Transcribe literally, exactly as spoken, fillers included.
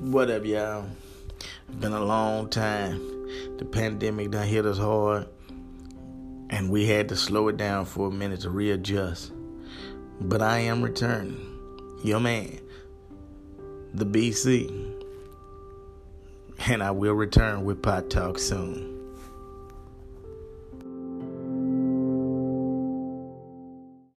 What up, y'all? It's been a long time. The pandemic done hit us hard, and we had to slow it down for a minute to readjust. But I am returning. Your man, the B C. And I will return with Pot Talk soon.